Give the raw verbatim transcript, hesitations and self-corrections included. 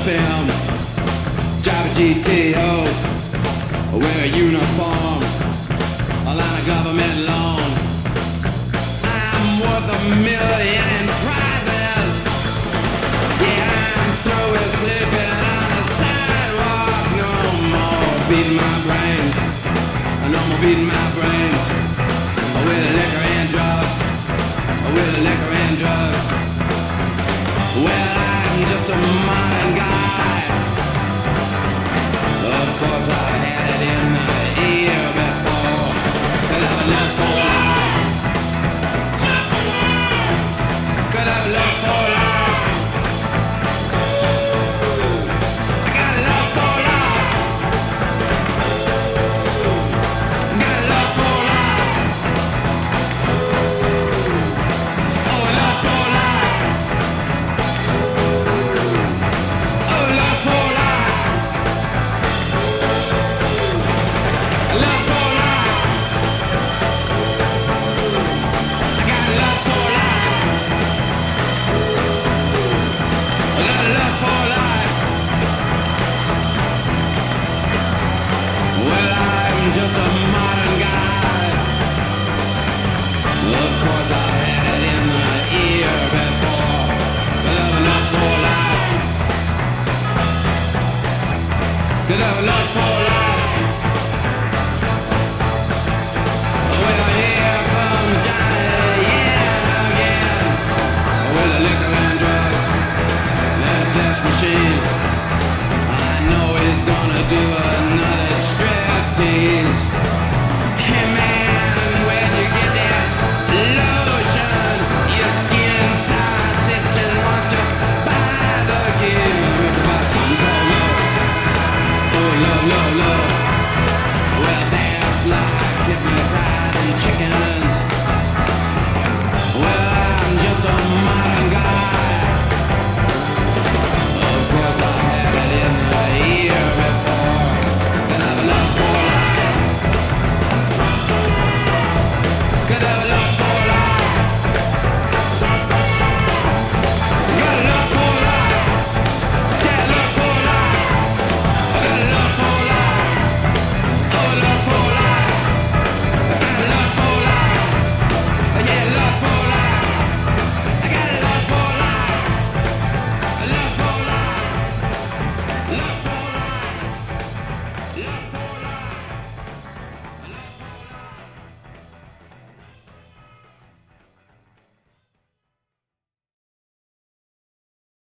film. Drive a G T O, wear a uniform, a line of government loan. I'm worth a million prizes. Yeah, I'm through with sleeping on the sidewalk. No more beating my brains. No more beating my brains with liquor and drugs. With liquor and drugs. Well, I'm just a modern guy. Of course, I've had it in my ear before. Could have a lust for life. Could have a lust for life. I got a lust for life. Got a lust for life. Oh, a lust for life. Oh, lust for life. Lust for life. I got lust for life. I got lust for life. Well, I'm just a modern guy. Of course, I've had it in my ear before. But I've lust for life. Did I have lust for